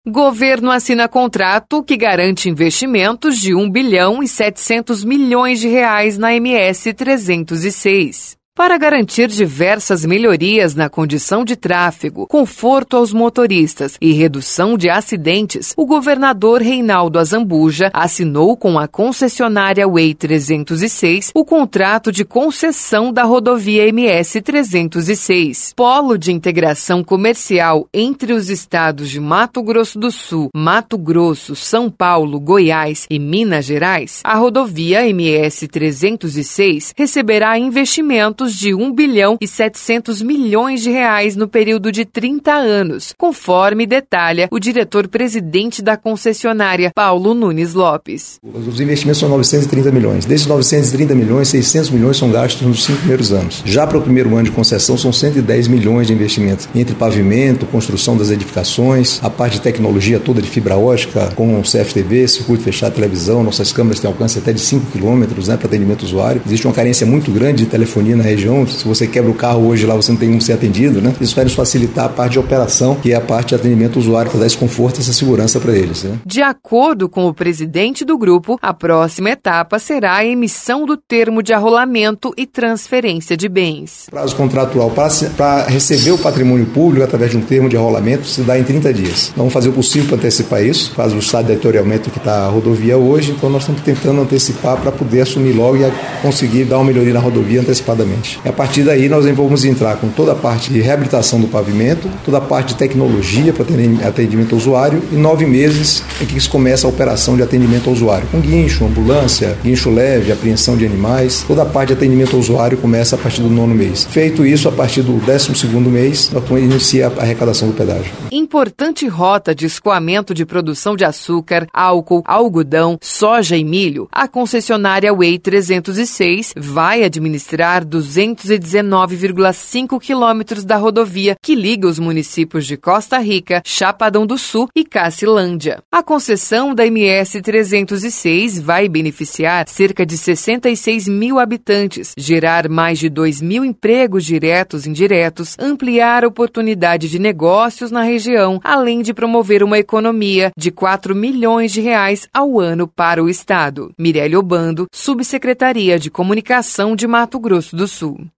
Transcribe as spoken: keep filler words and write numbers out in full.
Governo assina contrato que garante investimentos de um bilhão e setecentos milhões de reais na M S trezentos e seis. Para garantir diversas melhorias na condição de tráfego, conforto aos motoristas e redução de acidentes, o governador Reinaldo Azambuja assinou com a concessionária Way trezentos e seis o contrato de concessão da rodovia M S trezentos e seis. Polo de integração comercial entre os estados de Mato Grosso do Sul, Mato Grosso, São Paulo, Goiás e Minas Gerais, a rodovia M S trezentos e seis receberá investimentos de um bilhão e setecentos milhões de reais no período de trinta anos, conforme detalha o diretor-presidente da concessionária, Paulo Nunes Lopes. Os investimentos são novecentos e trinta milhões. Desses novecentos e trinta milhões, seiscentos milhões são gastos nos cinco primeiros anos. Já para o primeiro ano de concessão, são cento e dez milhões de investimentos, entre pavimento, construção das edificações, a parte de tecnologia toda de fibra ótica, com o C F T V, circuito fechado de televisão. Nossas câmeras têm alcance até de cinco quilômetros, né, para atendimento ao usuário. Existe uma carência muito grande de telefonia na região. Se você quebra o carro hoje lá, você não tem como ser atendido, né? Isso vai nos facilitar a parte de operação, que é a parte de atendimento ao usuário, para dar esse conforto e essa segurança para eles, né? De acordo com o presidente do grupo, a próxima etapa será a emissão do termo de arrolamento e transferência de bens. O prazo contratual para receber o patrimônio público através de um termo de arrolamento se dá em trinta dias. Nós vamos fazer o possível para antecipar isso, caso o estado de deterioramiento que está a rodovia hoje, então nós estamos tentando antecipar para poder assumir logo e conseguir dar uma melhoria na rodovia antecipadamente. A partir daí nós vamos entrar com toda a parte de reabilitação do pavimento, toda a parte de tecnologia para atendimento ao usuário, e nove meses em que se começa a operação de atendimento ao usuário, com guincho, ambulância, guincho leve, apreensão de animais, toda a parte de atendimento ao usuário começa a partir do nono mês. Feito isso, a partir do décimo segundo mês, nós vamos iniciar a arrecadação do pedágio. Importante rota de escoamento de produção de açúcar, álcool, algodão, soja e milho, a concessionária Way trezentos e seis vai administrar duzentos e dezenove vírgula cinco quilômetros da rodovia que liga os municípios de Costa Rica, Chapadão do Sul e Cacilândia. A concessão da M S trezentos e seis vai beneficiar cerca de sessenta e seis mil habitantes, gerar mais de dois mil empregos diretos e indiretos, ampliar a oportunidade de negócios na região, além de promover uma economia de quatro milhões de reais ao ano para o estado. Mirelle Obando, Subsecretaria de Comunicação de Mato Grosso do Sul.